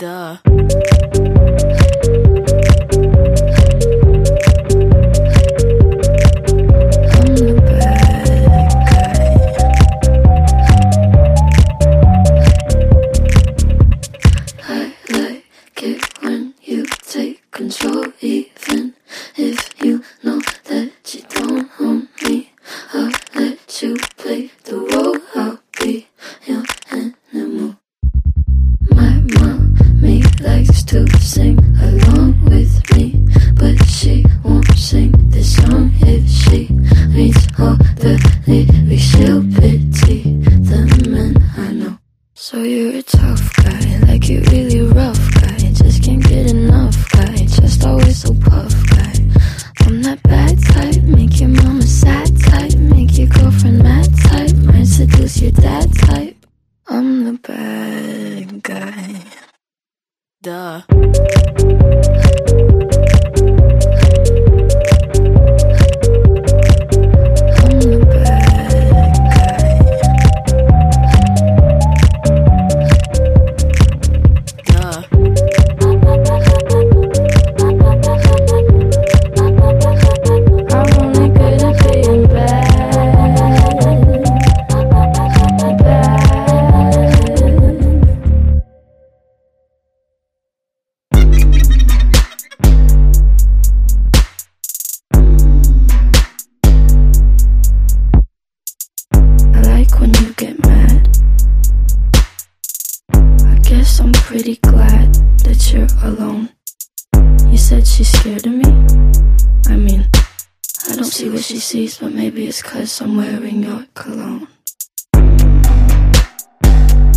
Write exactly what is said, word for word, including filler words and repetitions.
Duh. Control, even if you know that you don't own me. I'll let you play the role. I'll be your animal. My mommy likes to sing along with me, but she won't sing this song if she reads all the lyrics. She'll pity the men I know. So you're a tough guy, like you really rough guy, just can't get enough guy, just always so puff guy. I'm that bad type, make your mama sad type, make your girlfriend mad type, might seduce your dad type. I'm the bad guy. Duh. When you get mad, I guess I'm pretty glad that you're alone. You said she's scared of me? I mean, I don't see what she sees, but maybe it's 'cause I'm wearing your cologne.